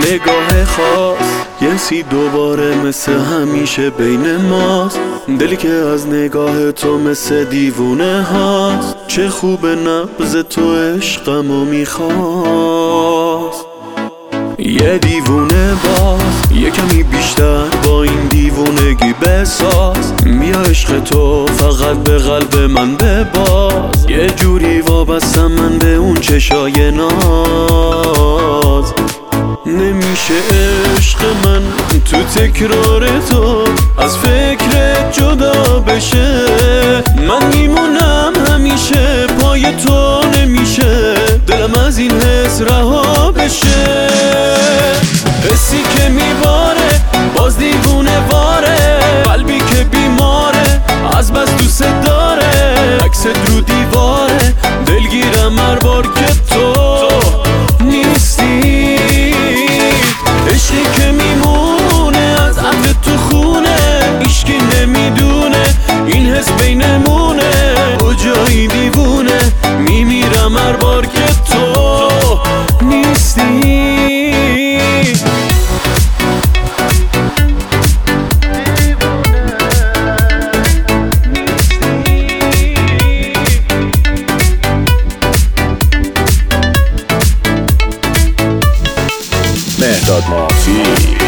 نگاه خاص یه سی دوباره مثل همیشه بین ماست. دلی که از نگاه تو مثل دیوونه هاست. چه خوب نبض تو عشقمو میخواست. یه دیوونه باز یه کمی بیشتر با این دیوونگی بساز. بیا عشق تو فقط به قلب من بباز. یه جوری وابستم من به اون چشای ناز. نمیشه عشق من تو تکرار تو از فکرت جدا بشه. من میمونم همیشه پای تو نمیشه دلم از این حس رها بشه. حسی که میباره باز دیوونه واره. قلبی که بیماره از بس دوست داره. عکست رو دیواره دلگیرم هر بار که تو نیستی. عشقی که میمونه از عطر تو خونه. هیچکی نمیدونه این حس بینمونه. کجایی دیوونه میمیرم هر بار که تو نیستی. مهداد مافی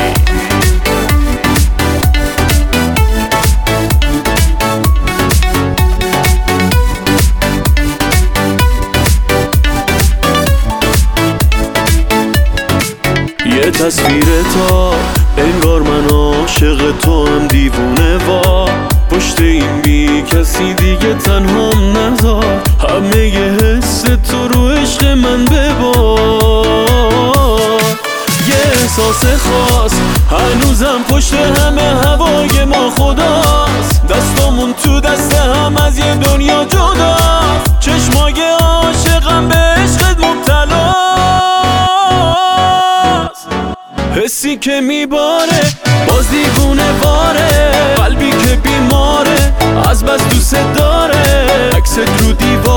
یه تصویر تا انگار من عاشق تو هم دیوونه وا. پشت این بی کسی دیگه تنهام نذار. همه یه حس تو رو عشق من ببار. یه احساس خاص هنوزم پشت همه هوای ما خداست. دستامون تو دست هم از یه دنیا جداست. چشمای عاشقم به عشقت مبتلاست. حسی که میباره باز دیوونه واره. قلبی که بیماره از بس دوست داره. عکست رو دیواره